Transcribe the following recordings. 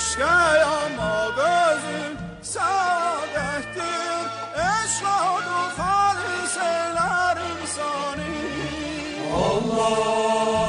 ama gözüm sadettir. Eşhad u halis eylerim sani. Allah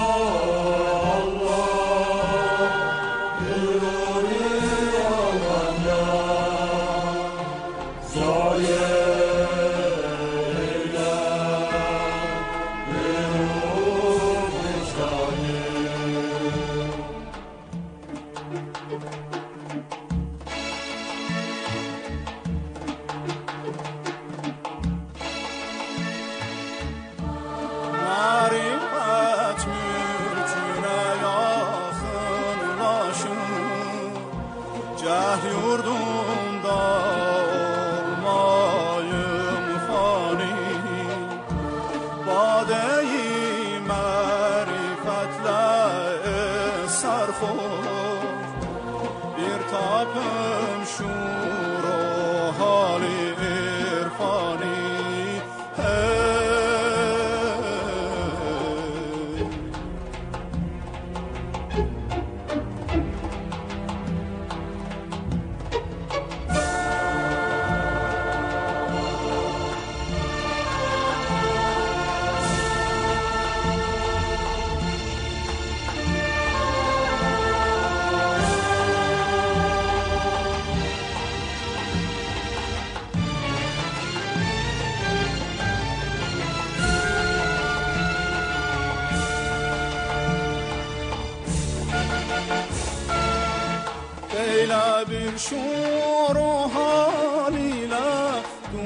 bir şuur haliyle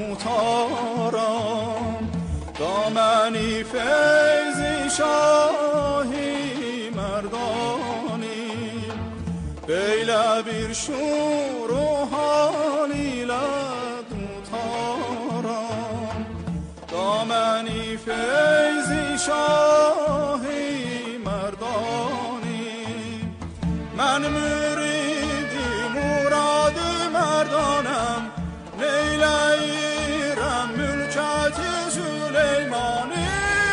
tutarım dameni feyzi şahi merdani. Böyle bir şuur haliyle tutarım dameni feyzi şahi merdani. Ben merdanım neyleyirem mülketi Süleymani.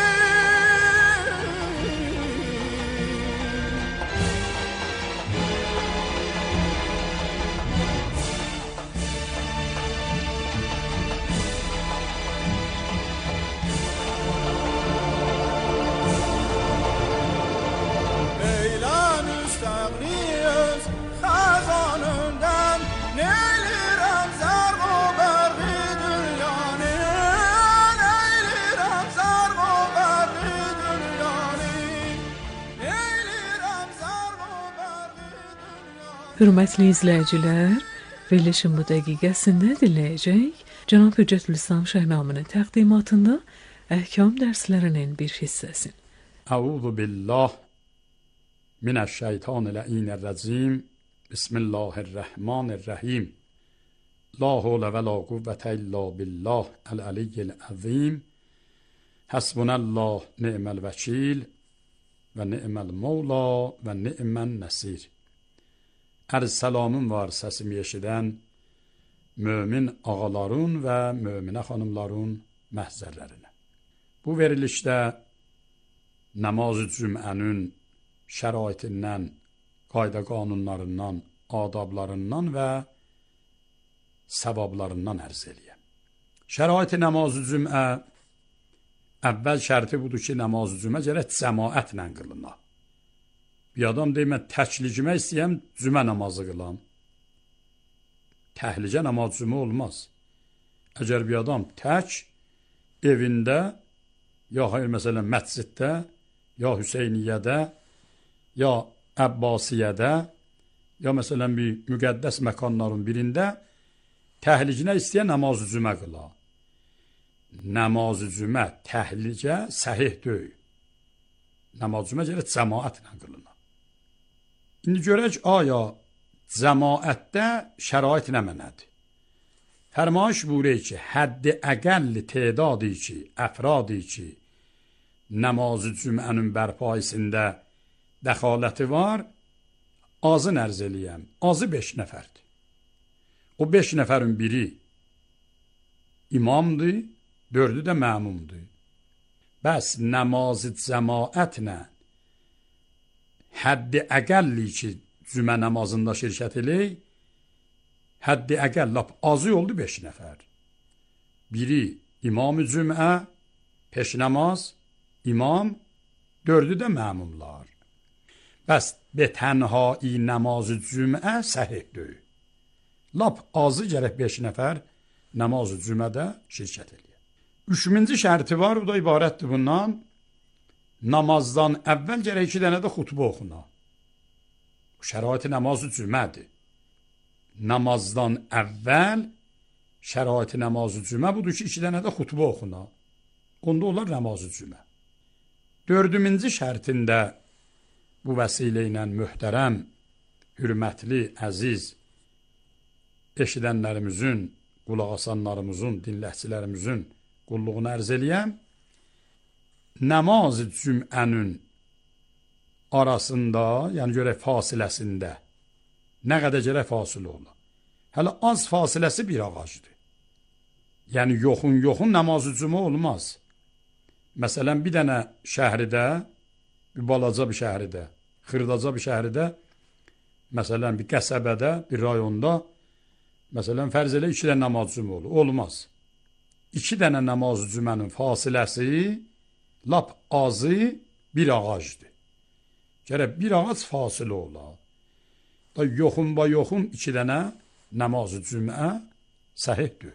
Eyle müstegniyiz hazanından neylirem zerg o berri dünyani. Neylirem zerg o berri dünyani. Neylirem zerg o berri dünyani. Hürmetli izleyiciler, verilişin bu dəqiqəsində dinləyəcək Cənab Hüccətülislam Şəhnamının təqdimatında əhkam dərslərinin bir hissəsin. Əuzu billah minəşşeytanirracim. Bismillahirrahmanirrahim. La havle ve la kuvvete illa billah el-aliyyil azim. Hasbunallah ni'mel vekil ve ni'mel mevla ve ni'men nesir. Arz salamım var səsimi eşidən mömin ağaların və möminə xanımların məhzərlərinə. Bu verilişdə namaz-ı cümənin şəraitindən, qayda qanunlarından, adablarından və səvablarından ərz eləyəm. Şərait-i namaz-ı cümə, əvvəl şərti budur ki, namaz-ı cümə gərək cəmaətlə qılına. Bir adam deyim, mən təklicimə istəyəm, cümə namazı qılam. Təhlicə namaz cümə olmaz. Əgər bir adam tək, evində, ya hayır, məsələn, məsciddə, ya Hüseyniyyədə, ya Əbbasiyyədə, ya məsələn bir müqəddəs məkanların birində təhlicinə istəyən namaz-ı cümə qıla. Namaz-ı cümə, təhlicə səhih deyil. Namaz-ı cümə gərək cəmaətlə qılına. İndi görək, aya cəmaətdə şərait nə mənədir? Fərmayış buyuruyor ki, həddi əqəlli tedadı ki, əfradı ki, namaz-ı cümənin bərpaisində dəxaləti var, azı ərz eləyəm. Azı 5 nəfərdir. O 5 nəfərin biri imamdır, 4'ü də məmumdur. Bəs namaz-ı cəmaətlə həddi əqəlli ki, cümə namazında şirkət eləyək, həddi əqəl lap azı oldu 5 nəfər. Biri imam-ı cümə, peş namaz, imam, 4'ü də məmumlar. Bəs be tənhai namaz-ı cümə səhihdir. Lap azı gərək 5 nəfər namaz-ı cümədə şirkət eləyir. 3-cü şərti var, bu da ibarətdir bundan. Namazdan əvvəl gərək 2 dənə də xutbə oxuna. Şərait-i namaz-ı cümədir. Namazdan əvvəl şərait-i namaz-ı cümə budur ki, 2 dənə də xutbə oxuna. Onda olar namaz-ı cümə. 4-cü şərtində bu vəsilə ilə möhtərəm, hürmətli, əziz eşidənlərimizin, qulaq asanlarımızın, dinləhçilərimizin qulluğunu ərz eləyəm. Namaz-ı cümənin arasında, yəni görək fasiləsində nə qədər gərək fasilə ola. Hələ az fasiləsi bir ağacdır. Yəni yoxun namaz-ı cümə olmaz. Məsələn, bir dənə şəhridə, bir balaca bir şəhridə, xırdaca bir şəhridə, məsələn, bir qəsəbədə, bir rayonda, məsələn, fərz elə 2 dənə namaz cümə olur. Olmaz. 2 dənə namaz cümənin fasiləsi lap azı bir ağacdır. Gərək bir ağac fasilə ola. Da yoxun 2 dənə namaz-ı cümə səhihdir.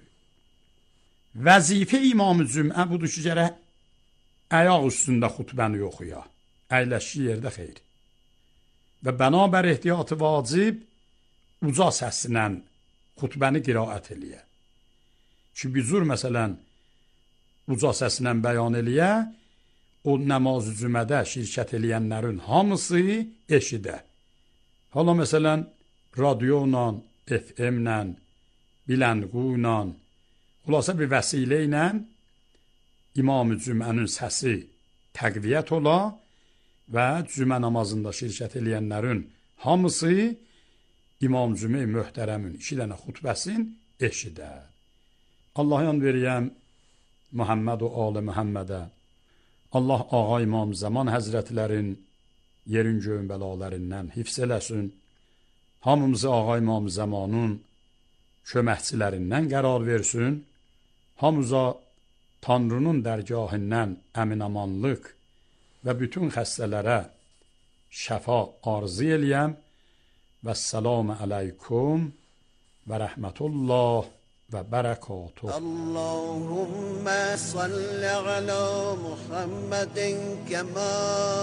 Vəzifə imam-ı cümə budur ki, gərək ayaq üstündə xutbəni oxuya. Əyləşki yerdə xeyr. Və bənabər ehtiyatı vacib uca səslə xutbəni qiraət eləyə. Ki, bir cür məsələn uca səslə bəyan eləyə, o namaz-ı cümədə şirkət eləyənlərin hamısı eşidə. Hala məsələn radioyla, FM-lə, bilənquyla, xülasə bir vəsilə ilə İmam-ı Cümənin səsi təqviyyət ola və cümə namazında şirkət eləyənlərin hamısı İmam Cümə-i möhtərəmin 2 dənə xutbəsin eşidər. Allah yan veriyəm Muhammed o Ali Muhammedə. Allah Ağa İmam Zaman Həzrətlərin yerin göyün bəlalarından hifz eləsin. Hamımızı Ağa İmam Zamanın köməkçilərindən qərar versin. Hamıza Tanrının dərgahından əminamanlıq və bütün xəstələrə şəfa arzu eləyəm. Vəssalamu aleykum və rəhmətullah və bərəkatuh. Allahümme salli ala Muhammedin kema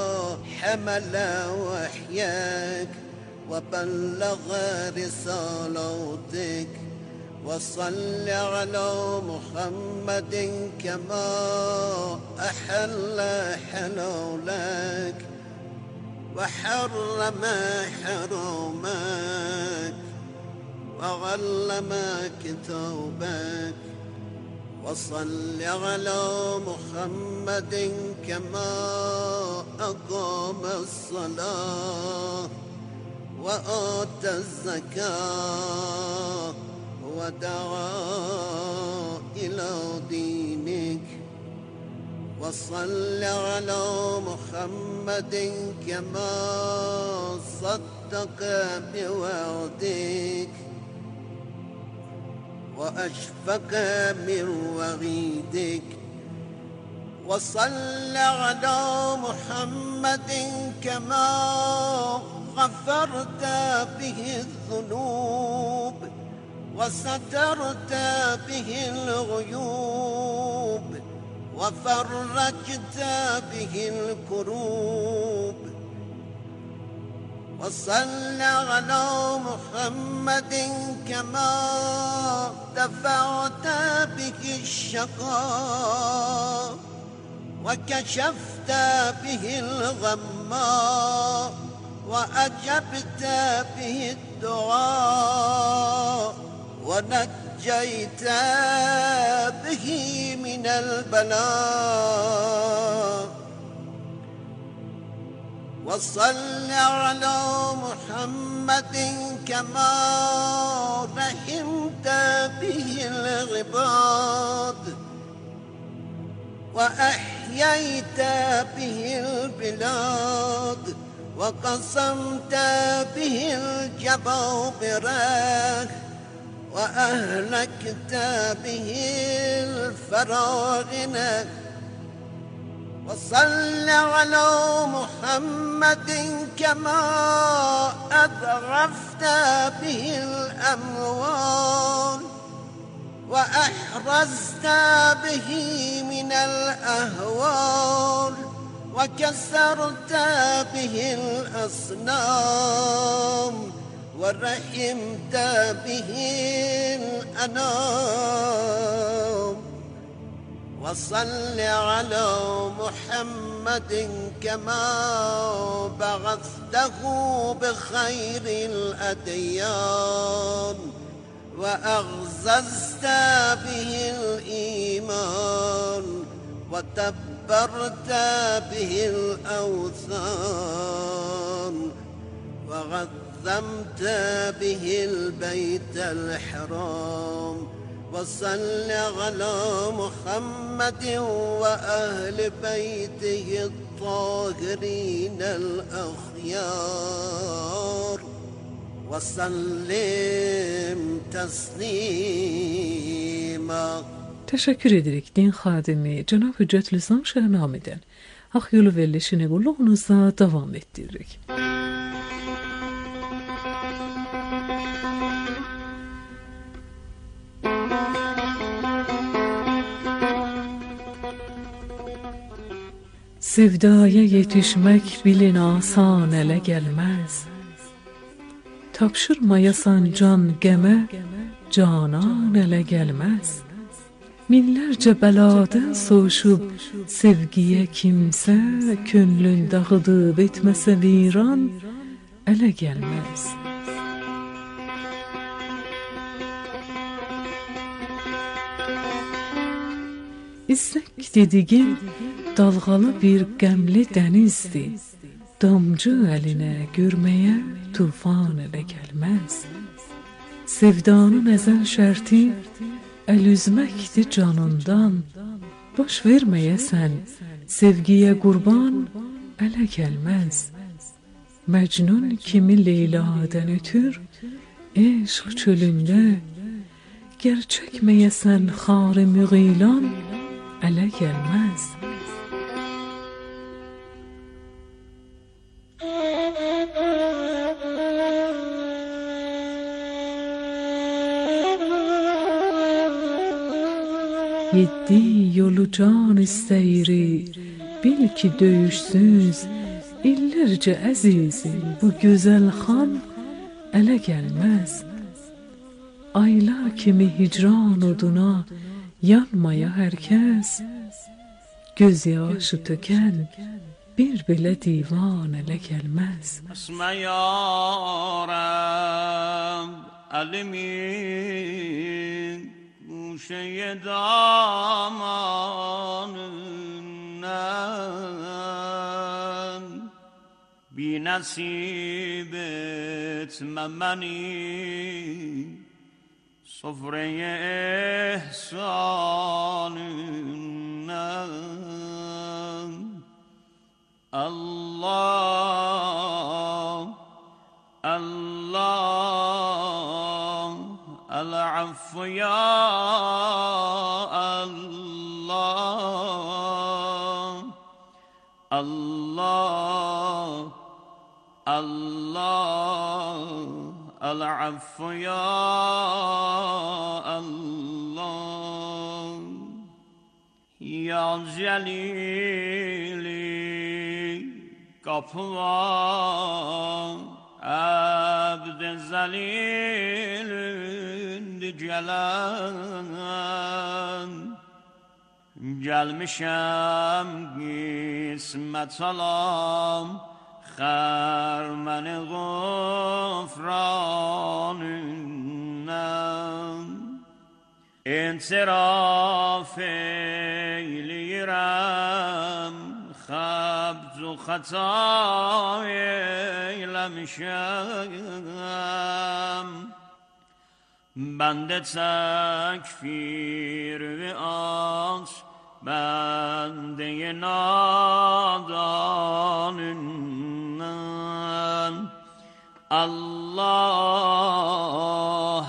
hamala vahyek ve bellaga risalatik. وصل على محمد كما أحل حلالك وحرم حرامك وعلم كتابك وصل على محمد كما أقام الصلاة وآتى الزكاة ودعا إلى دينك وصل على محمد كما صدق بوعدك وأشفق من وعيدك وصل على محمد كما غفرت به الذنوب وسترت به الغيوب وفرجت به الكروب وصل على محمد كما دفعت به الشقاء وكشفت به الغمّا وأجبت به الدعاء ونجيت به من البلاء وصل على محمد كما رحمت به العباد وأحييت به البلاد وقسمت به الجبابرة وأهلكت به الفراعنة وصل على محمد كما أذرفت به الأموال وأحرزت به من الأهوال وكسرت به الأصنام ورحمت به الأنام وصل على محمد كما بعثته بخير الأديان وأغززت به الإيمان وتبرت به الأوثان وغذمت به البيت الحرام وصل على محمد وأهل بيته الطاهرين الأخيار وسلم تسلیما. Teşekkür edirik din xadimi Cənab Hüccət Lisam Şəhnamidən. Ağ yolu verilişini qulluğunuzda davam ettiririk. Sevdaya yetişmek bilin asan ele gelmez. Tapşırmayasan can geme, canan ele gelmez. Minlərcə bəladan soğuşub sevgiyə kimsə, könlün dağıdıb etməsə viran, ələ gəlməz. İzzək dediğin dalğalı bir qəmli dənizdir. Damcı əlinə görməyə tufan elə gəlməz. Sevdanın əzəl şərti əl üzməkdir canından. Baş verməyəsən sevgiyə qurban ələ gəlməz. Məcnun kimi Leyladan ötür eşq çölündə, gər çəkməyəsən xar-ı müğilan ələ gəlməz. Yedi yolu can istəyiri, bil ki döyüşsüz, illərcə əzizim bu gözəl xan ələ gəlməz. Aylar kimi hicran oduna yanmaya hər kəs, göz yaşı tökən bir belə divan ələ gəlməz. Əsmə yarəm əlimin guşəyə damanından, bi nəsib etmə məni sofreye ihsanından. Allah, Allah, el-affu ya Allah, Allah, Allah, el-affu ya Allah. Ya Celili kapı var, abd zelilündü gelen. Gelmişem qismət alam, xərməni qufranından. İntiraf eyləyirəm, xəbz-u xəta eyləmişəm. Bəndə təkfir və aç, bəndə nadanından. الله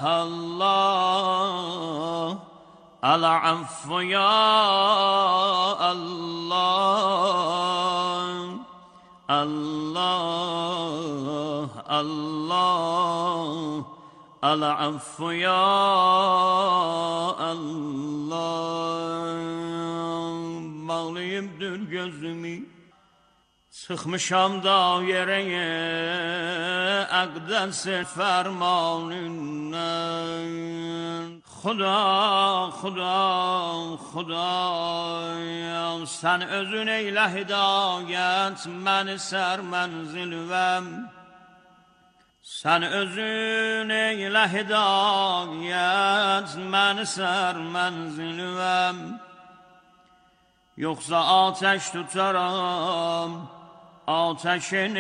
الله العفو يا الله الله الله العفو يا الله Bağlayıpdır gözümü sıkmışam daireye akdes fermanından Xuda, Xuda, Xuda Sen özün eyle hidayet Məni sər mənzilvəm Sen özün eyle hidayet Məni sər mənzilvəm Yoksa ateş tutarım Ateşin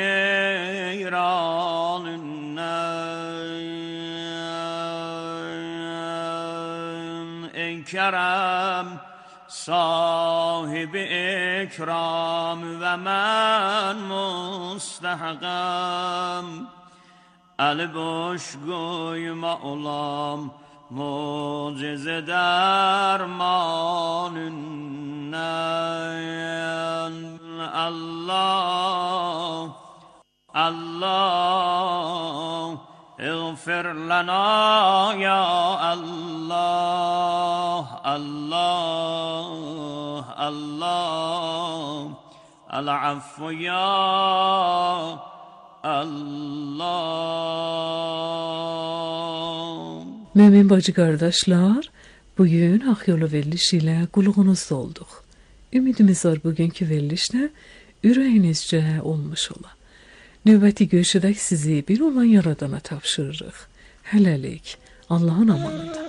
eyranından Ey kerem sahibi ikram Ve men mustahakam Eli boş koyma olam Mucize dermanından Allah Allah اغفر لنا يا الله الله الله العفو يا Allah Mümin bacı kardeşler, bugün Hak Yolu verilişi ile kulağınızda olduk. Ümidimiz var bugünkü verilişte ürəyinizcə olmuş ola. Növbəti görüşədək sizi bir olan yaradana tapşırırıq. Hələlik, Allahın amanında.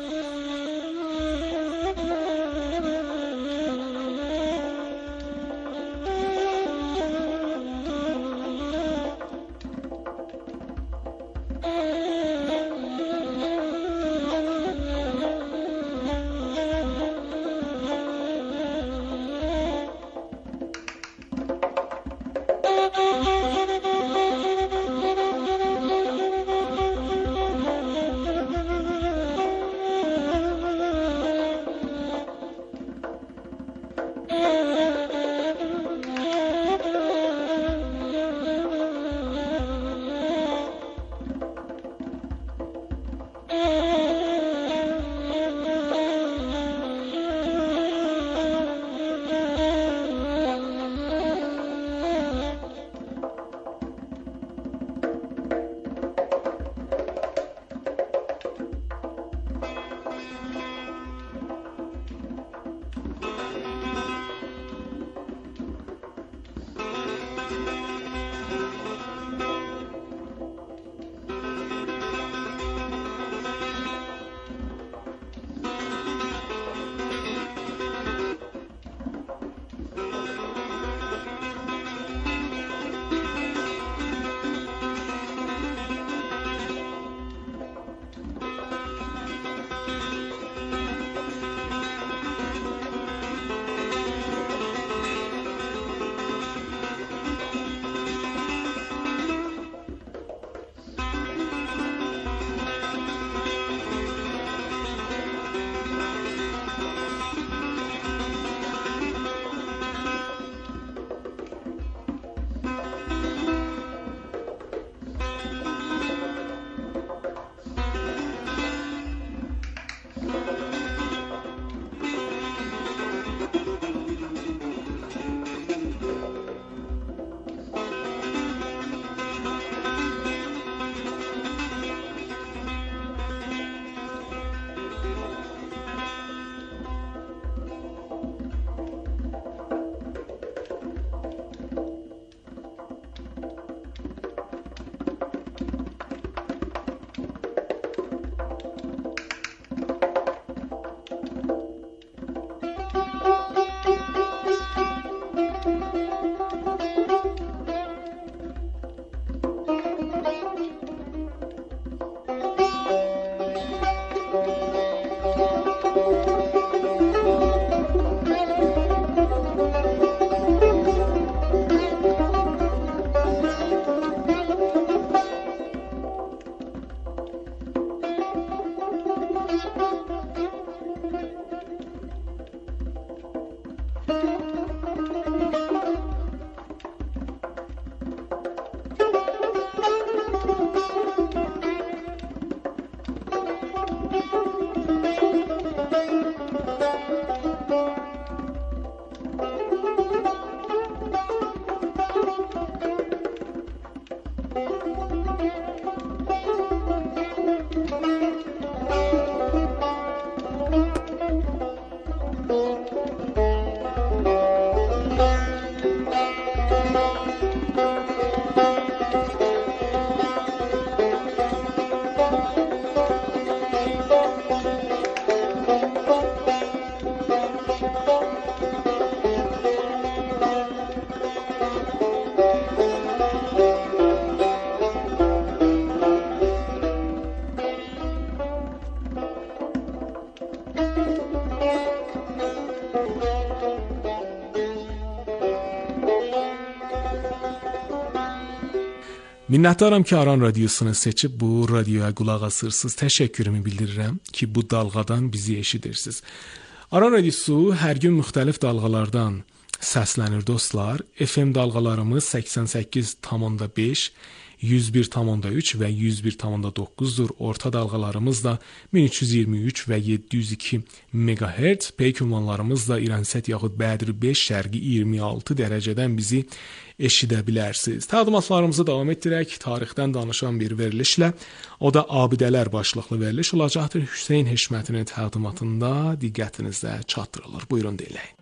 Minnətdaram ki, Aran radiosunu seçib bu radioya qulaq asırsınız. Təşəkkürümü bildirirəm ki, bu dalğadan bizi eşidirsiniz. Aran radiosu hər gün müxtəlif dalğalardan səslənir dostlar. FM dalğalarımız 88,5, 101,3 və 101,9-dur. Orta dalğalarımız da 1323 və 702 MHz. Peyk ünvanlarımız da İransət yaxud Bədr 5 şərqi 26 dərəcədən bizi eşidə bilərsiniz. Təqdimatlarımızı davam etdirək. Tarixdən danışan bir verilişlə, o da Abidələr başlıqlı veriliş olacaqdır. Hüseyn Heşmətinin təqdimatında diqqətinizə çatdırılır. Buyurun dinləyin.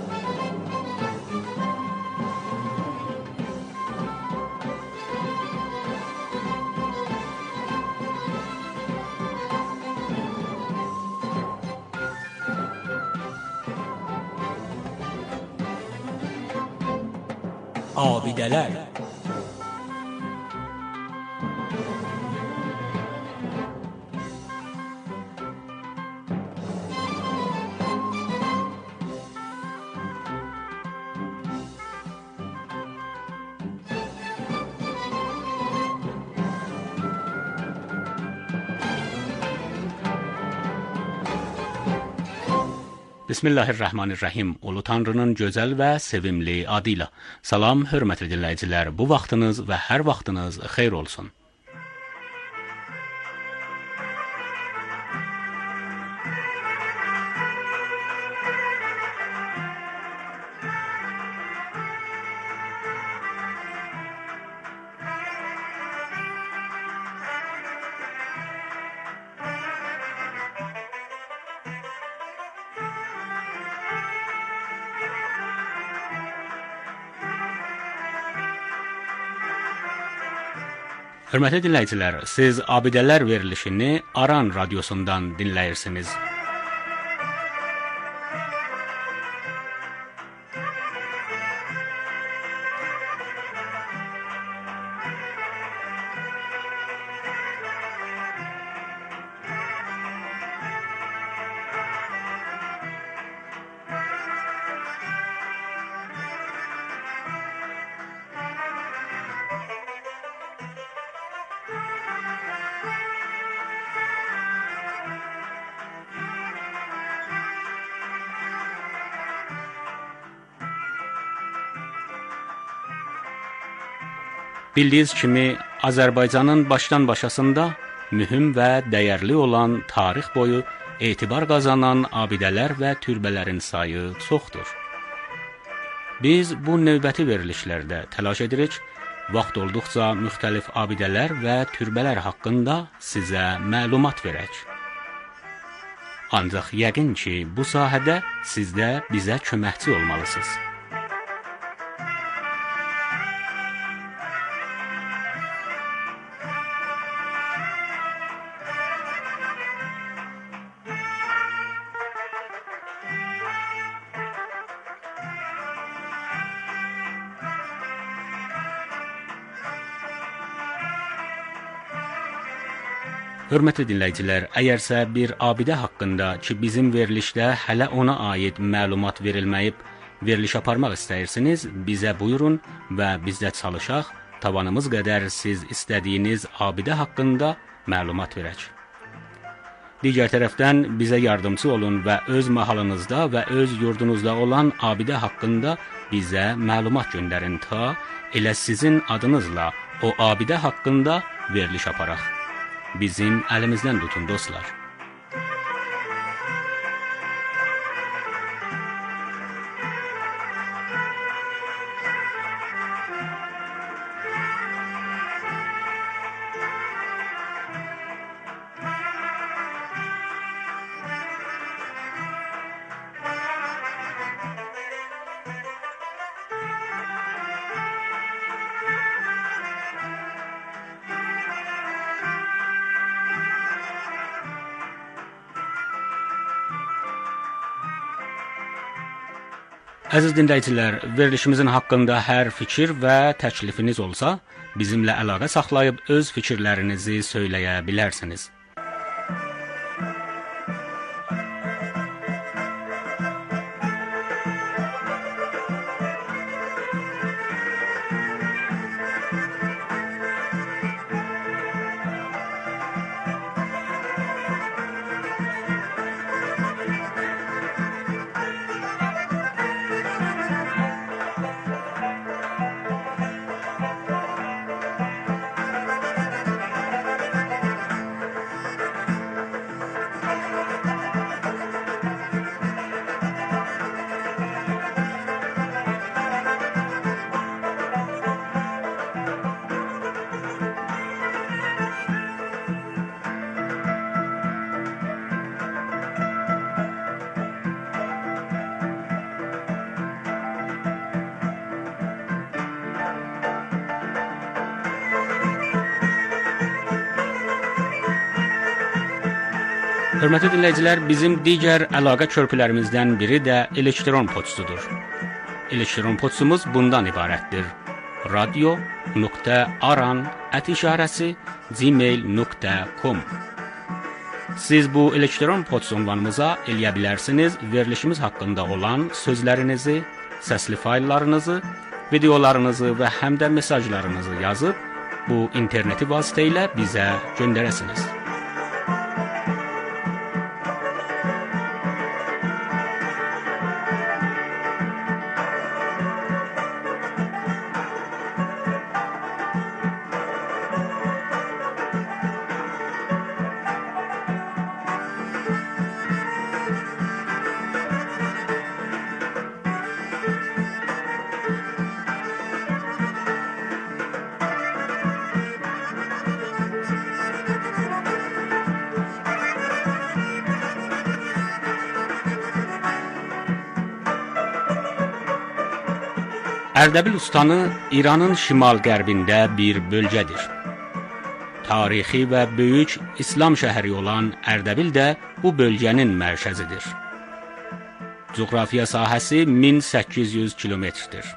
Abidələr. Bismillahirrahmanirrahim. Ulu Tanrının gözəl və sevimli adıyla. Salam, hörmətli dinləyicilər. Bu vaxtınız və hər vaxtınız xeyir olsun. Hörmətli dinləyicilər, siz Abidələr verilişini Aran radiosundan dinləyirsiniz. Bildiyiniz kimi, Azərbaycanın başdan-başasında mühüm və dəyərli olan tarix boyu etibar qazanan abidələr və türbələrin sayı çoxdur. Biz bu növbəti verilişlərdə təlaş edirik, vaxt olduqca müxtəlif abidələr və türbələr haqqında sizə məlumat verək. Ancaq yəqin ki, bu sahədə siz də bizə köməkçi olmalısınız. Hörmətli dinləyicilər, əgərsə bir abidə haqqında ki, bizim verilişdə hələ ona aid məlumat verilməyib, veriliş aparmaq istəyirsiniz, bizə buyurun və bizdə çalışaq, tavanımız qədər siz istədiyiniz abidə haqqında məlumat verək. Digər tərəfdən bizə yardımcı olun və öz mahalınızda və öz yurdunuzda olan abidə haqqında bizə məlumat göndərin ta elə sizin adınızla o abidə haqqında veriliş aparaq. Bizim əlimizdən tutun dostlar. Əziz dinləyicilər, verilişimizin haqqında hər fikir və təklifiniz olsa, bizimlə əlaqə saxlayıb öz fikirlərinizi söyləyə bilərsiniz. Hörmətli dinləyicilər, bizim digər əlaqə körpülərimizdən biri də elektron poçtudur. Elektron poçtumuz bundan ibarətdir: radio.aran@gmail.com. Siz bu elektron poçt ünvanımıza eləyə bilərsiniz verilişimiz haqqında olan sözlərinizi, səsli fayllarınızı, videolarınızı və həm də mesajlarınızı yazıb bu interneti vasitəsilə bizə göndərəsiniz. Ərdəbil Ustanı İranın şimal-qərbində bir bölgədir. Tarixi və böyük İslam şəhəri olan Ərdəbil də bu bölgənin mərkəzidir. Coğrafiya sahəsi 1800 kilometrdir.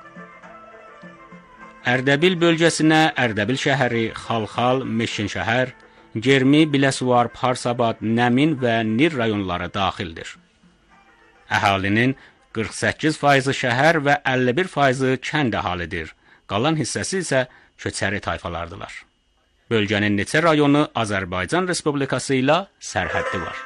Ərdəbil bölgəsinə Ərdəbil şəhəri, Xalxal, Meşkinşəhər, Germi, Biləsuvar, Parsabad, Nəmin və Nir rayonları daxildir. Əhalinin 48% şəhər və 51% kənd əhalidir. Qalan hissəsi isə köçəri tayfalardılar. Bölgənin neçə rayonu Azərbaycan Respublikası ilə sərhəddi var.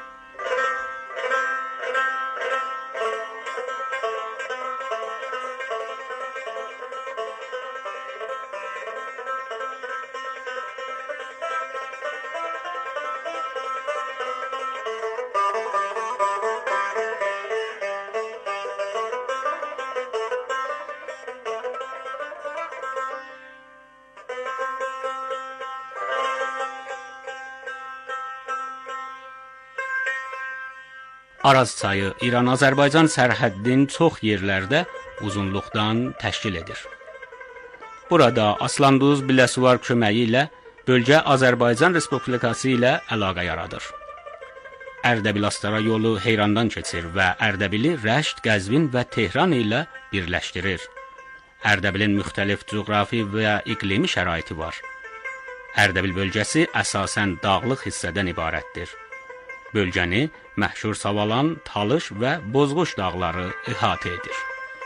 Araz çayı İran-Azərbaycan sərhəddinin çox yerlərdə uzunluqdan təşkil edir. Burada Aslanduz, Biləsuvar köməyi ilə bölgə Azərbaycan Respublikası ilə əlaqə yaradır. Ərdəbil-Astara yolu Heyrandan keçir və Ərdəbili Rəşd, Qəzvin və Tehran ilə birləşdirir. Ərdəbilin müxtəlif coğrafi və iqlimi şəraiti var. Ərdəbil bölgəsi əsasən dağlıq hissədən ibarətdir. Bölgəni məşhur Savalan, Talış və Bozquş dağları əhatə edir.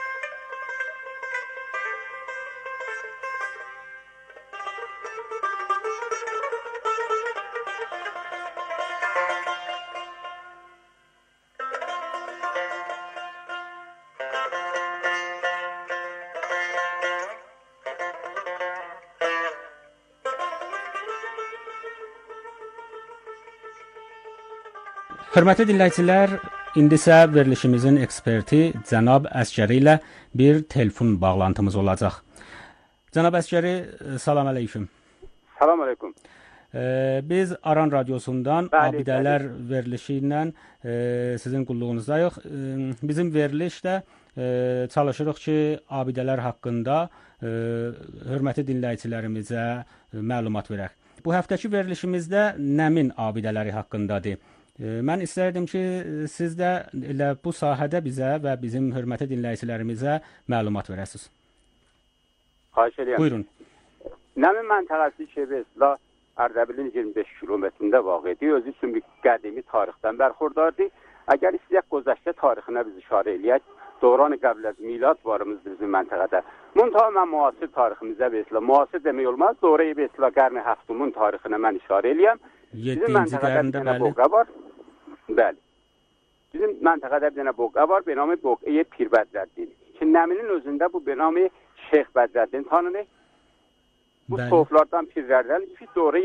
Hörmətli dinləyicilər, indi isə verilişimizin eksperti cənab Əsgəri ilə bir telefon bağlantımız olacaq. Cənab Əsgəri, salam əleyküm. Salam əleyküm. Biz Aran radiosundan abidələr verilişi ilə sizin qulluğunuzdayıq. Bizim verilişdə çalışırıq ki, abidələr haqqında hörmətli dinləyicilərimizə məlumat verək. Bu həftəki verilişimizdə Nəmin abidələri haqqındadır. Mən istərdim ki, siz də elə bu sahədə bizə və bizim hörmətli dinləyicilərimizə məlumat verəsiniz. Xahiş edirəm. Buyurun. Nəmin məntəqəsi Şevesla Ərdəbilin 25 kilometrində vaqidir. Özü üçün bir qədimi tarixdən bərxurdardır. Əgər istəyək gözəştə tarixinə biz işarə eləyək, Dövran-ı Qəblə milad varımızdır bizim məntəqədə. Muntaha mən müasir tariximizə beslə, müasir demək olmaz, Dövran-ı beslə Qarni Həftumun tarixinə mən işarə eləyəm. Bizim məntəqədə bir dənə boqa var. Bəli. Bizim məntəqədə bir dənə boqa var, benamı boqaya Pir Bədrəddin. Ki, Nəminin özündə bu benamı Şeyx Bədrəddin tanınır. Bu soğuflardan pirlərdən ki,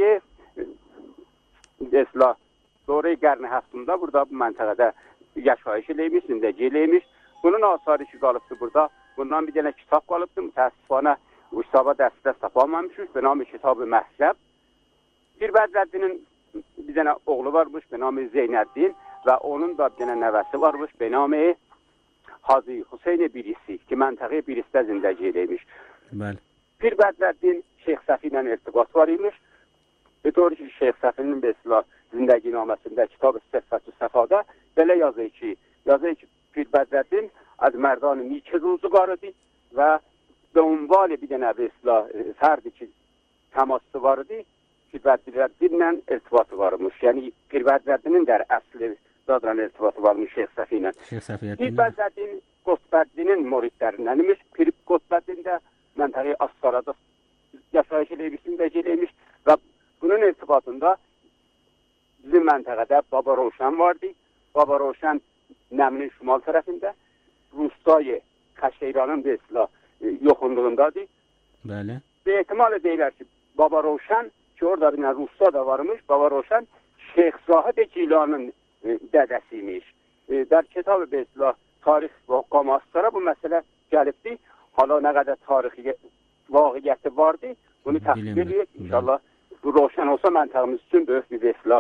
Dövran-ı Qarni Həftumda burada bu məntəqədə yaşayış eləymiş, zindəci eləymiş. Bunun asarı ki, qalıbdır burada. Bundan bir dənə kitab qalıbdır. Mütəəssifanə bu kitaba dəstədə tapılmamışıq. Benamı Kitab-ı Məhzəb. Pir Bədrəddinin bir dənə oğlu varmış, benamı Zeynəddin və onun da bir dənə nəvəsi varmış, benamı Hacı Hüseyn birisi ki, məntəqə birisdə zindəci eləymiş. Bəli. Pir Bədrəddin Şeyx Səfi ilə irtibat var imiş. Doğru ki, Şeyx Səfinin Zindəginaməsində, Kitab-ı Səhvət-ü Səfada belə yazır ki, Pir Bədrəddin az mərdan نیک روزگارıdır və دنبال bir dənə bir fərdi ki, təması var idi, Pir Bədrəddinlə irtibatı varmış. Yəni, Pir Bədrəddinin də əsli dadran irtibatı varmış Şeyx Səfi ilə. Pir Bədrəddin Qutbəddinin muridlərindənmiş. Pir Qutbəddin də məntəqi Asqarada yaşayış eləymiş və bunun irtibatında bizim məntəqədə Baba Roşan vardı. Baba Roşan Nəminin şimal tərəfində, Rustayı Xəşeyranın bir yoxunluğundadır. Bəli. Ve ehtimal deyirlər ki, Baba Roşan ki, orada bir Rusta da varmış, Baba Roşan Şeyx Zahid Cilanın dədəsiymiş. Der kitab-ı Besla tarix və qamaslara bu məsələ gəlibdir. Hala nə qədər tarixi vaqiyyəti vardı, bunu təqdim edirik. İnşallah bu Roşan olsa məntəqimiz üçün böyük bir Besla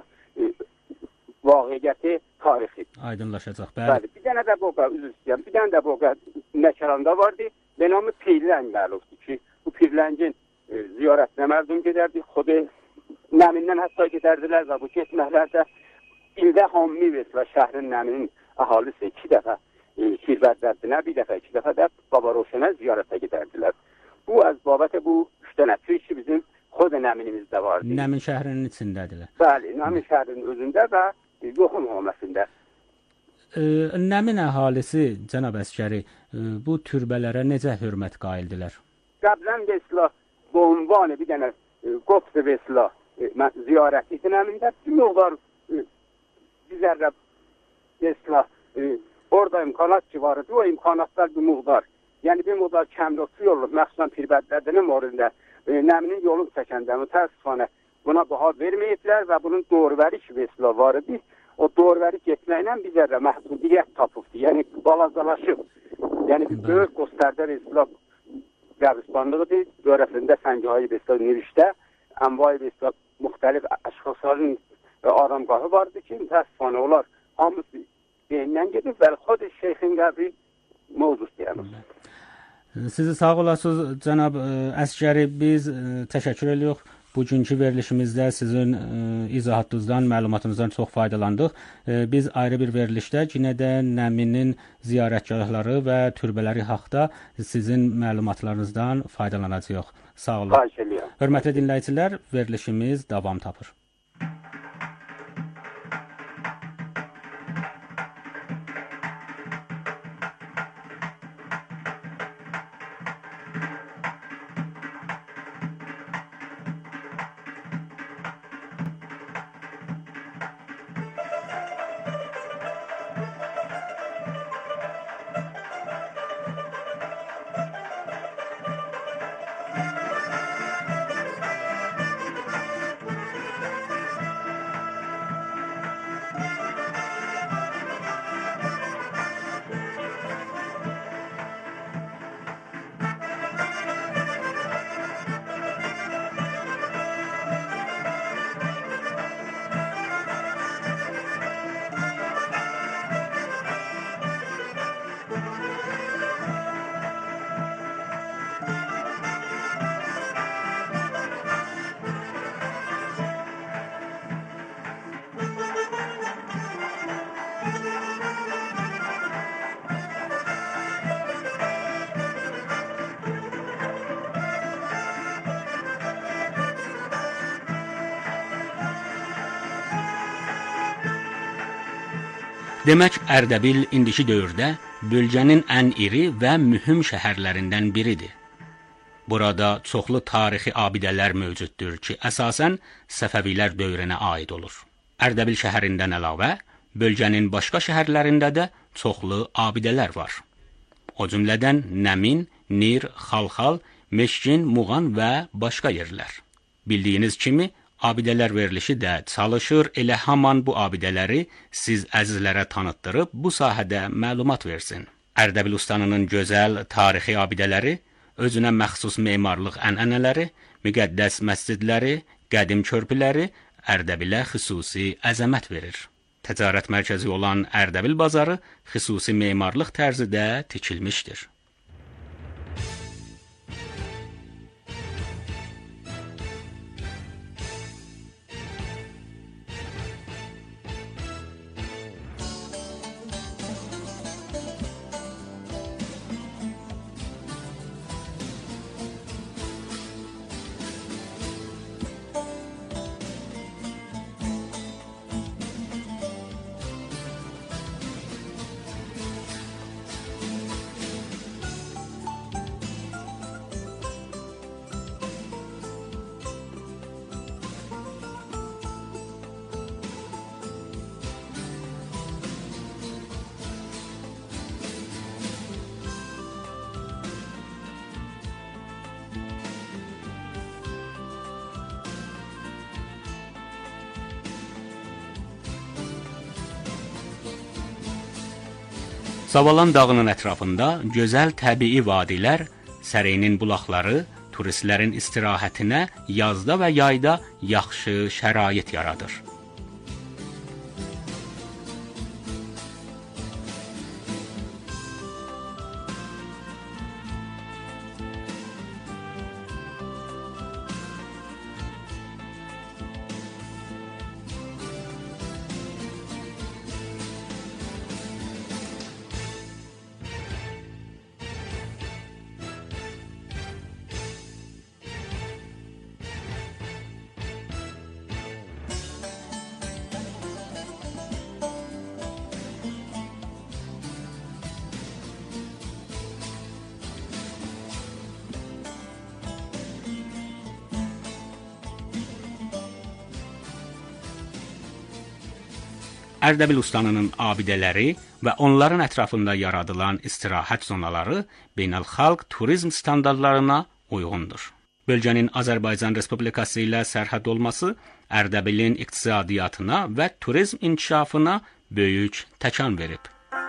vaqiyyəti tarixi. Aydınlaşacaq. Bəli. Bir dənə də boqa, üzr istəyirəm, bir dənə də boqa Nəkəranda vardı. Benamı Pirləng məlumdur ki, bu Pirləngin ziyarətinə mərdum gedərdi. Xudu Nəmindən hətta gedərdilər və bu getməklərdə ildə hammi və şəhrin Nəminin əhalisi 2 dəfə Pir Bədrəddinə, bir dəfə 2 dəfə də Baba Roşana ziyarətə gedərdilər. Bu əzbabətə bu 3 dənə pir ki, bizim Xod Nəminimizdə vardı. Nəmin şəhrinin içindədirlər. Bəli, Nəmin şəhrinin özündə və yoxun olmasında. Nəmin əhalisi, cənab əskəri, bu türbələrə necə hörmət qaildilər? Qəblən Vesla, bu ünvanı bir dənə Qotb Vesla ziyarət etdi Nəmində. Bir miqdar bizərlə Vesla orada imkanat ki vardı, o imkanatlar bir miqdar. Yəni bir miqdar kəmdə oturuyorlar, məxsusən Pir Bədrəddinin morində. Nəminin yolunu çəkəndə mütəəssifanə buna baha verməyiblər və bunun doğrubərik Vesla var idi. O doğrubərik getməklə bizərlə məhdudiyyət tapıbdı. Yəni balacalaşıb. Yəni bir böyük göstərdə Vesla qəbristanlığıdır. Dörəsində Səngahı Vesla Nirişdə, Ənvay Vesla müxtəlif əşxasların aramqahı vardı ki, mütəəssifanə onlar hamısı beyindən gedib və xod şeyxin qəbri mövcud deyəmiz. Sizi sağ olasınız, cənab əskəri. Biz təşəkkür edirik. Bugünkü verilişimizdə sizin izahatınızdan, məlumatınızdan çox faydalandıq. Biz ayrı bir verilişdə yenə də Nəminin ziyarətgahları və türbələri haqqında sizin məlumatlarınızdan faydalanacağıq. Sağ olun. Hörmətli dinləyicilər, verilişimiz davam tapır. Demək, Ərdəbil indiki dövrdə bölgənin ən iri və mühüm şəhərlərindən biridir. Burada çoxlu tarixi abidələr mövcuddur ki, əsasən Səfəvilər dövrünə aid olur. Ərdəbil şəhərindən əlavə, bölgənin başqa şəhərlərində də çoxlu abidələr var. O cümlədən Nəmin, Nir, Xalxal, Meşkin, Muğan və başqa yerlər. Bildiyiniz kimi, abidələr verilişi də çalışır elə haman bu abidələri siz əzizlərə tanıtdırıb bu sahədə məlumat versin. Ərdəbil ustanının gözəl tarixi abidələri, özünə məxsus memarlıq ənənələri, müqəddəs məscidləri, qədim körpüləri Ərdəbilə xüsusi əzəmət verir. Ticarət mərkəzi olan Ərdəbil bazarı xüsusi memarlıq tərzidə tikilmişdir. Savalan dağının ətrafında gözəl təbii vadilər, Səreynin bulaqları turistlərin istirahətinə yazda və yayda yaxşı şərait yaradır. Ərdəbil ustanının abidələri və onların ətrafında yaradılan istirahət zonaları beynəlxalq turizm standartlarına uyğundur. Bölgənin Azərbaycan Respublikası ilə sərhəd olması Ərdəbilin iqtisadiyyatına və turizm inkişafına böyük təkan verib.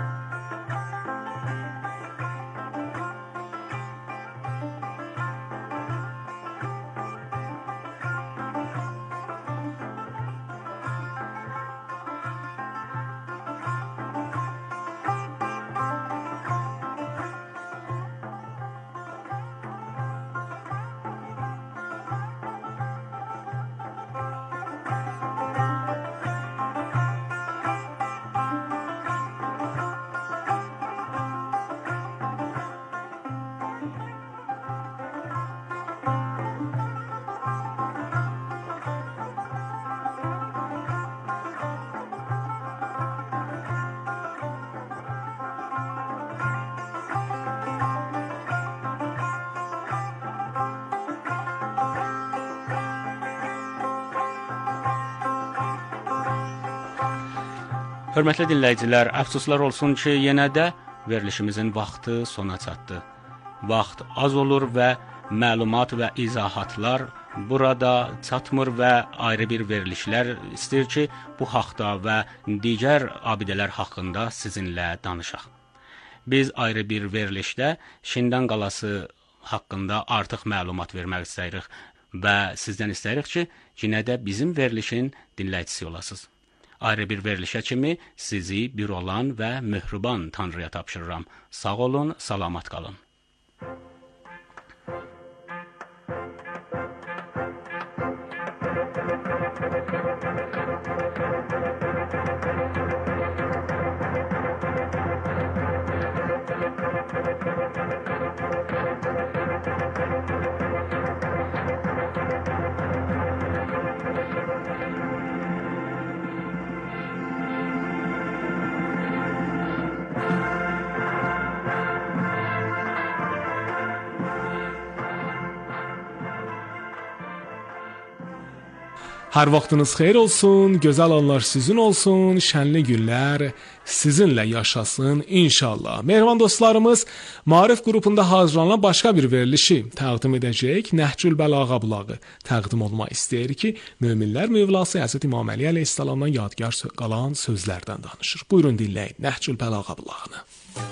Hörmətli dinləyicilər, əfsuslar olsun ki, yenə də verilişimizin vaxtı sona çatdı. Vaxt az olur və məlumat və izahatlar burada çatmır və ayrı bir verilişlər istəyir ki, bu haqda və digər abidələr haqqında sizinlə danışaq. Biz ayrı bir verilişdə Şindan qalası haqqında artıq məlumat vermək istəyirik və sizdən istəyirik ki, yenə də bizim verilişin dinləyicisi olasınız. Ayrı bir verilişə kimi sizi bir olan və möhriban Tanrıya tapşırıram. Sağ olun, salamat qalın. Hər vaxtınız xeyir olsun, gözəl anlar sizin olsun, şənli günlər sizinlə yaşasın inşallah. Mehriban dostlarımız, Maarif qrupunda hazırlanan başqa bir verilişi təqdim edəcək. Nəhcül Bəlağa bulağı təqdim olmaq istəyir ki, möminlər Mövlası Həzrət İmam Əli əleyhissalamdan yadgar qalan sözlərdən danışır. Buyurun dinləyin Nəhcül Bəlağa bulağını.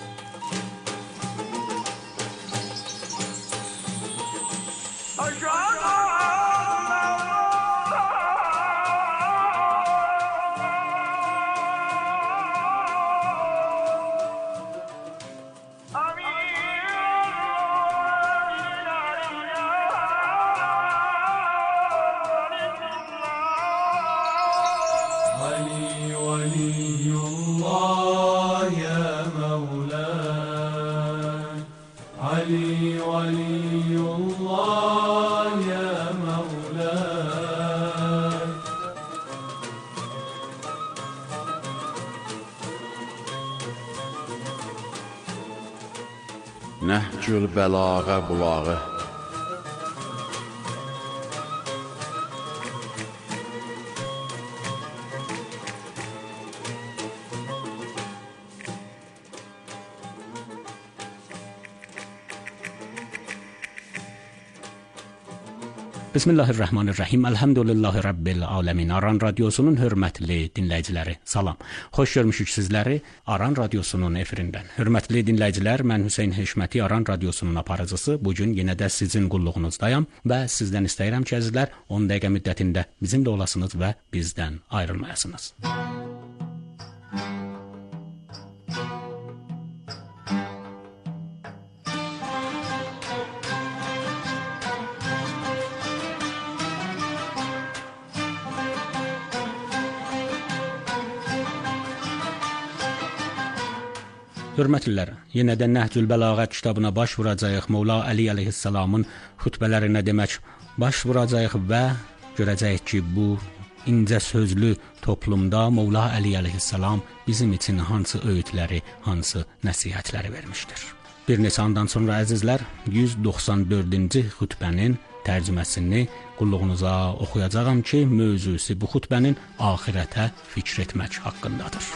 Nəhcül Bəlağa bulağı. Bismillahirrahmanirrahim. Elhamdülillahi Rabbil alemin. Aran Radyosu'nun hörmətli dinləyiciləri, salam. Xoş görmüşük sizləri Aran Radyosu'nun efirindən. Hörmətli dinləyicilər, mən Hüseyn Heşməti, Aran Radyosu'nun aparıcısı. Bugün yenə də sizin qulluğunuzdayam və sizdən istəyirəm ki, əzizlər, 10 dəqiqə müddətində bizimlə olasınız və bizdən ayrılmayasınız. Hörmətlilər, yenə də Nəhcül Bəlağə kitabına baş vuracağıq. Mövla Əli əleyhissalamın xutbələrinə demək baş vuracağıq və görəcəyik ki, bu incə sözlü toplumda Mövla Əli əleyhissalam bizim üçün hansı öğütləri, hansı nəsihətləri vermişdir. Bir neçə andan sonra əzizlər 194-cü xutbənin tərcüməsini qulluğunuza oxuyacağam ki, mövzusu bu xutbənin axirətə fikr etmək haqqındadır.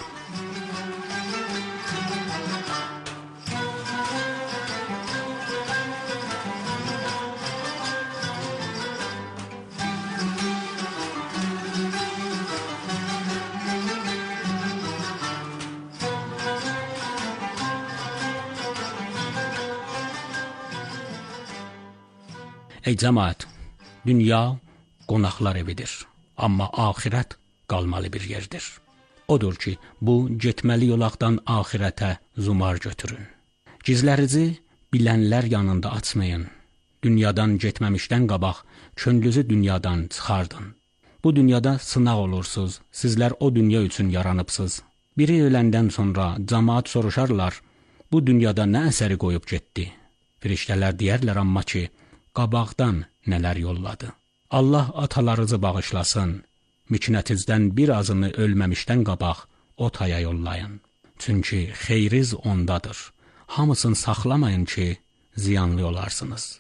Ey cəmaət, dünya qonaqlar evidir, amma axirət qalmalı bir yerdir. Odur ki, bu getməli yolaqdan axirətə zumar götürün. Gizlərinizi bilənlər yanında açmayın. Dünyadan getməmişdən qabaq könlünüzü dünyadan çıxardın. Bu dünyada sınaq olursunuz, sizlər o dünya üçün yaranıbsınız. Biri öləndən sonra cəmaət soruşarlar, bu dünyada nə əsəri qoyub getdi? Firiştələr deyərlər amma ki, qabaqdan nələr yolladı. Allah atalarınızı bağışlasın. Miknətinizdən bir azını ölməmişdən qabaq o taya yollayın. Çünki xeyriz ondadır. Hamısını saxlamayın ki, ziyanlı olarsınız.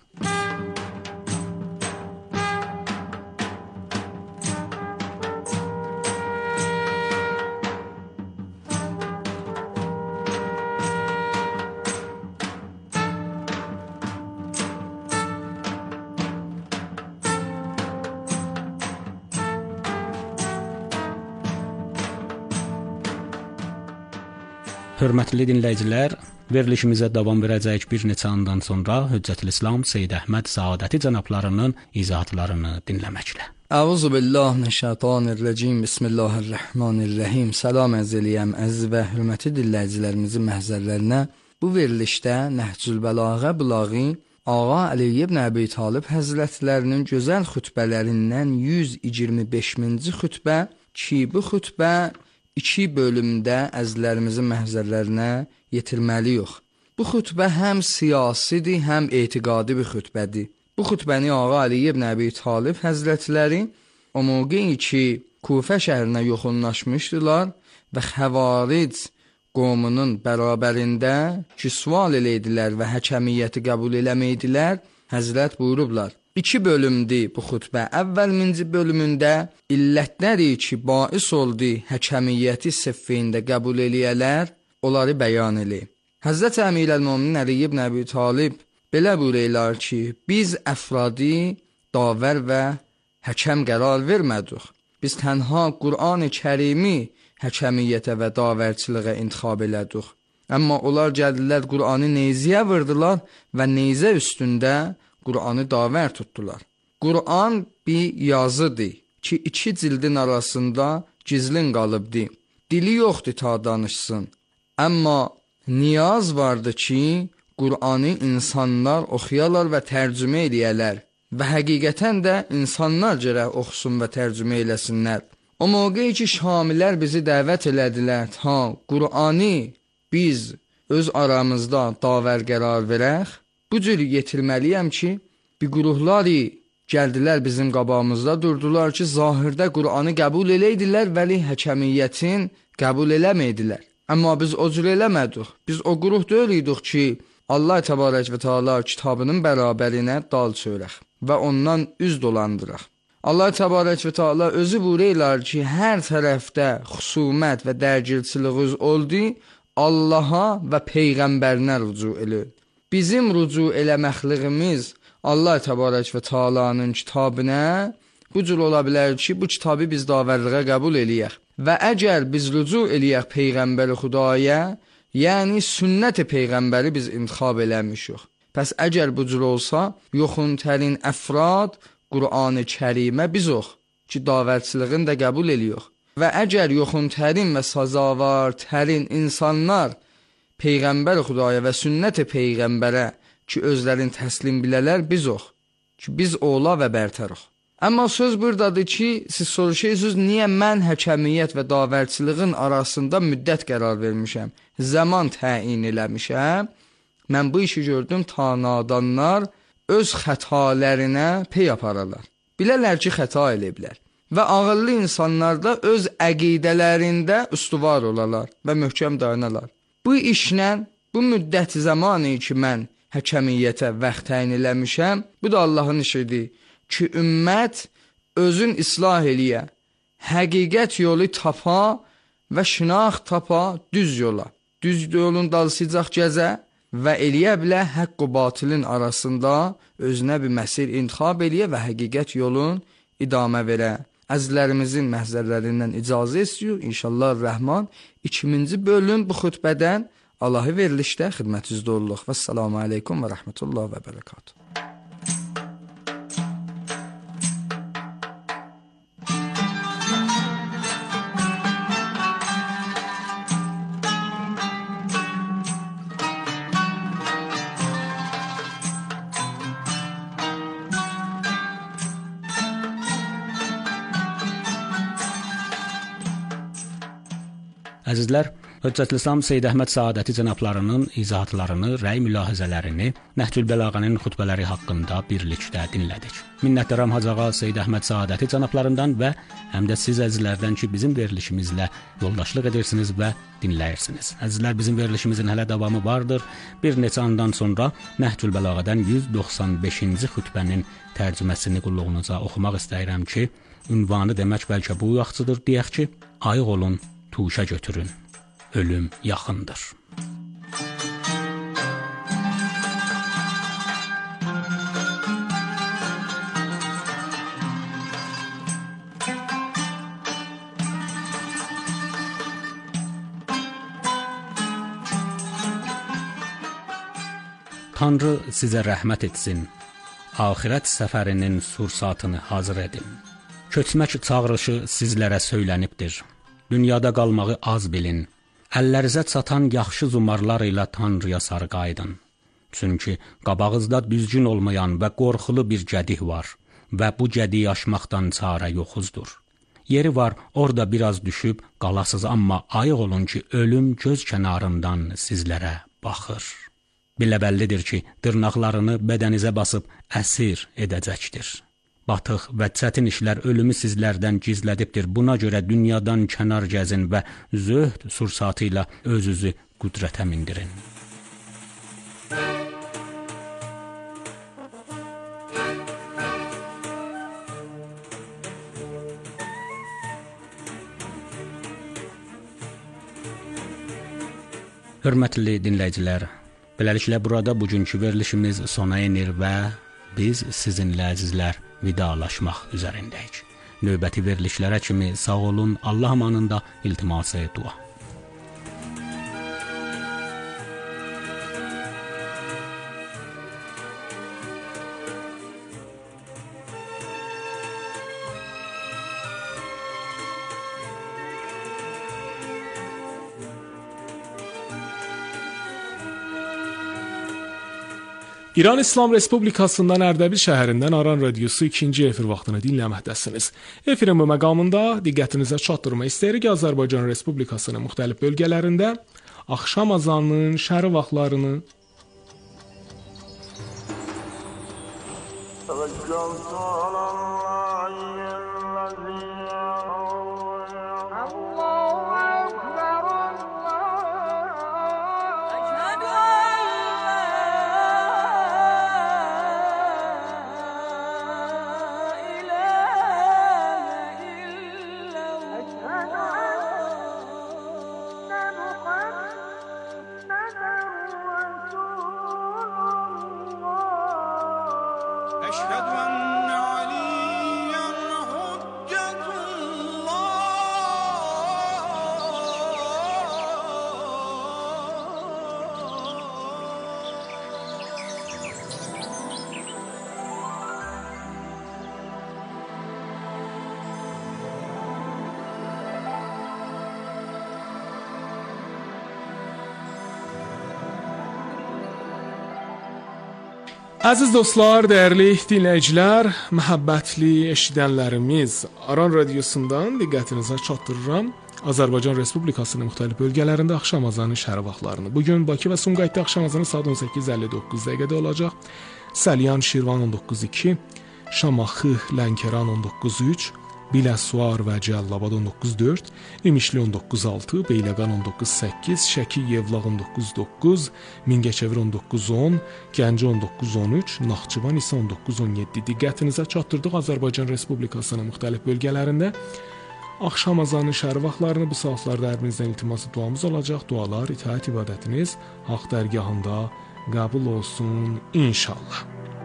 Hörmətli dinləyicilər, verilişimizə davam verəcək bir neçə andan sonra Hüccətülislam Seyyid Əhməd Səadəti cənablarının izahatlarını dinləməklə. Əuzu billahi mineşşeytanirracim. Bismillahirrahmanirrahim. Salam əzəliyəm əziz və hörmətli dinləyicilərimizin məhzərlərinə. Bu verilişdə Nəhcül Bəlağə Bulaği Ağa Əli ibn Əbi Talib Həzrətlərinin gözəl xutbələrindən 125-ci xutbə ki, bu xutbə 2 bölümdə əzizlərimizin məhzərlərinə yetirməliyik. Bu xutbə həm siyasidir, həm etiqadi bir xutbədir. Bu xutbəni Ağa Əli ibn Əbi Talib Həzrətləri o mövqeyi ki, Kufə şəhərinə yoxunlaşmışdılar və Xəvaric qomunun bərabərində ki, sual eləydilər və həkəmiyyəti qəbul eləməydilər, Həzrət buyurublar. 2 bölümdür bu xutbə. Əvvəlinci bölümündə illətləri ki, bais oldu həkəmiyyəti səffində qəbul eləyələr, onları bəyan eləyib. Həzrət Əmirəl-Möminin Əli ibn Əbi Talib belə buyururlar ki, biz əfradi davər və həkəm qərar vermədik. Biz tənha Qur'an-ı Kərimi həkəmiyyətə və davərçiliğə intikhab elədik. Amma onlar gəldilər Qur'anı neyziyə vurdular və neyzə üstündə Qur'anı davər tutdular. Qur'an bir yazıdır ki, 2 cildin arasında gizlin qalıbdır. Dili yoxdur ta danışsın. Amma niyaz vardı ki, Qur'anı insanlar oxuyalar və tərcümə eləyələr və həqiqətən də insanlar gərək oxusun və tərcümə eləsinlər. O mövqeyi ki, Şamilər bizi dəvət elədilər, ta Qur'anı biz öz aramızda davər qərar verək, bu cür yetirməliyəm ki, bir qruhları gəldilər bizim qabağımızda, durdular ki, zahirdə Qur'anı qəbul eləydilər, vəli həkəmiyyətin qəbul eləməydilər. Amma biz o cür eləmədik. Biz o qruh deyilik ki, Allah Təbarək və Teala kitabının bərabərinə dal çörək və ondan üz dolandıraq. Allah Təbarək və Teala özü buyururlar ki, hər tərəfdə xusumət və dərgirçiliğiniz oldu, Allaha və Peyğəmbərinə rücu eləyir. Bizim rücu eləməkliğimiz Allah təbarək və Taala'nın kitabına bu cür ola bilər ki, bu kitabı biz davərliğə qəbul eləyək. Və əgər biz rücu eləyək Peyğəmbəri Xudaya, yəni sünnət-i Peyğəmbəri biz intixab eləmişik. Pəs əgər bu cür olsa, yoxuntərin əfrad Qur'an-ı Kərimə bizox ki, davərçiliğin də qəbul eləyirik. Və əgər yoxuntərin və sazavartərin insanlar Peyğəmbər Xudaya və sünnət-i Peyğəmbərə ki, özlərin təslim bilələr bizox ki, biz ola və bərtərik. Amma söz buradadır ki, siz soruşuyorsunuz, niyə mən həkəmiyyət və davərçiliğin arasında müddət qərar vermişəm, zaman təyin eləmişəm? Mən bu işi gördüm, ta nadanlar öz xətalərinə pey apararlar. Bilərlər ki, xəta eləyiblər. Və ağıllı insanlar da öz əqidələrində üstüvar olarlar və möhkəm dayanarlar. Bu işlə, bu müddət zamanı ki, mən həkəmiyyətə vaxt təyin eləmişəm, bu da Allahın işidir ki, ümmət özün islah eləyə, həqiqət yolu tapa və şinax tapa düz yola. Düz yolun dalsıcaq gəzə və eləyə bilə haqq və batilin arasında özünə bir məsir intixab eləyə və həqiqət yolun idamə verə. Əzizlərimizin məhzərlərindən icazə istiyor. İnşallah Rəhman 2-ci bölüm bu xutbədən Allahı verilişdə xidmətinizdə olduq. Vəssalamu aleykum və rəhmətullah və bərəkatuhu. Əzizlər, Hüccətülislam Seyyid Əhməd Saadəti cənablarının izahatlarını, rəy mülahizələrini Nəhcül Bəlağənin xutbələri haqqında birlikdə dinlədik. Minnətdaram Hacı Ağa Seyyid Əhməd Saadəti cənablarından və həm də siz əzizlərdən ki, bizim verilişimizlə yoldaşlıq edirsiniz və dinləyirsiniz. Əzizlər, bizim verilişimizin hələ davamı vardır. Bir neçə andan sonra Nəhcül Bəlağədən 195-ci xutbənin tərcüməsini qulluğunuza oxumaq istəyirəm ki, ünvanı demək bəlkə bu yaxçıdır, deyək ki, ayıq olun, tuşa götürün, ölüm yaxındır. Tanrı sizə rəhmət etsin, axirət səfərinin sursatını hazır edin. Köçmək çağrışı sizlərə söylənibdir. Dünyada qalmağı az bilin. Əllərizə çatan yaxşı zumarlar ilə Tanrıya sarı qayıdın. Çünki qabağınızda düzgün olmayan və qorxulu bir gədih var və bu gədiyi aşmaqdan çarə yoxuzdur. Yeri var, orada biraz düşüb qalasız, amma ayıq olun ki, ölüm göz kənarından sizlərə baxır. Bilə-bəllidir ki, dırnaqlarını bədənizə basıb əsir edəcəkdir. Batıq və çətin işlər ölümü sizlərdən gizlədibdir. Buna görə dünyadan kənar gəzin və zöhd sursatı ilə özünüzü qüdrətə mindirin. Hörmətli dinləyicilər, beləliklə burada bugünkü verilişimiz sona enir və biz sizinlə əzizlər vidalaşmaq üzərindəyik. Növbəti verilişlərə kimi sağ olun, Allah amanında iltiması dua. İran İslam Respublikasından Ərdəbil şəhərindən Aran Radiosu 2-ci efir vaxtını dinləməkdəsiniz. Efirin bu məqamında diqqətinizə çatdırmaq istəyirik ki, Azərbaycan Respublikasının müxtəlif bölgələrində axşam azanının şəri vaxtlarını Əziz dostlar, dəyərli dinləyicilər, məhəbbətli eşidənlərimiz, Aran radiosundan diqqətinizə çatdırıram. Azərbaycan Respublikasının müxtəlif bölgələrində axşam azanı şəhər vaxtlarını. Bugün Bakı və Sumqayıtda axşam azanı saat 18:59 dəqiqədə olacaq. Səlyan, Şirvan 19:02, Şamaxı, Lənkəran 19:03, Biləsuvar və Cəlilabad 19:04, İmişli 19:06, Beyləqan 19:08, Şəki, Yevlax 19:09, Mingəçevir 19:10, Gəncə 19:13, Naxçıvan isə 19:17. Diqqətinizə çatdırdıq Azərbaycan Respublikasının müxtəlif bölgələrində axşam azanı şəhər vaxtlarını. Bu saatlarda hər birinizdən iltiması duamız olacaq. Dualar, itaət ibadətiniz Haqq dərgahında qəbul olsun inşallah.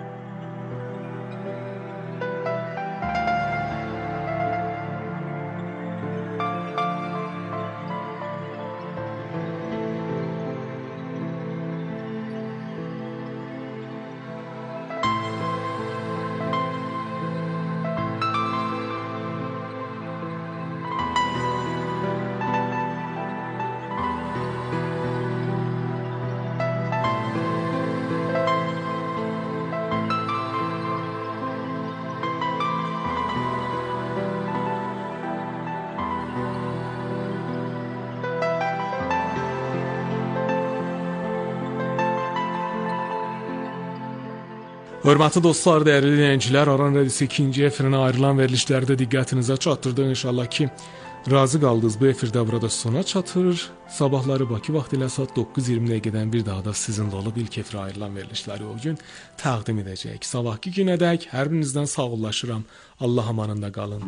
Hörmətli dostlar, dəyərli dinləyicilər, Aran Radiosu 2-ci efirinə ayrılan verilişlərdə diqqətinizə çatdırdıq. İnşallah ki, razı qaldınız. Bu efirdə burada sona çatır. Sabahları Bakı vaxtı ilə saat 9:20 dəqiqədən bir daha da sizinlə olub ilk efirə ayrılan verilişləri o gün təqdim edəcəyik. Sabahki günədək hər birinizdən sağollaşıram. Allah amanında qalın.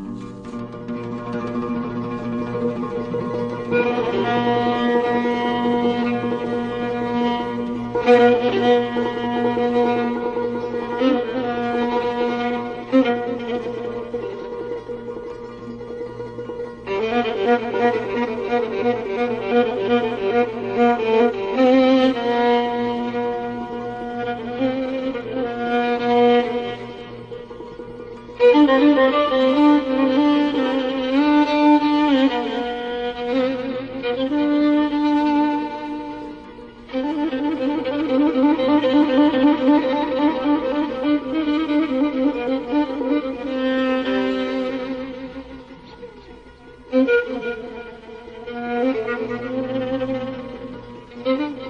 Thank you.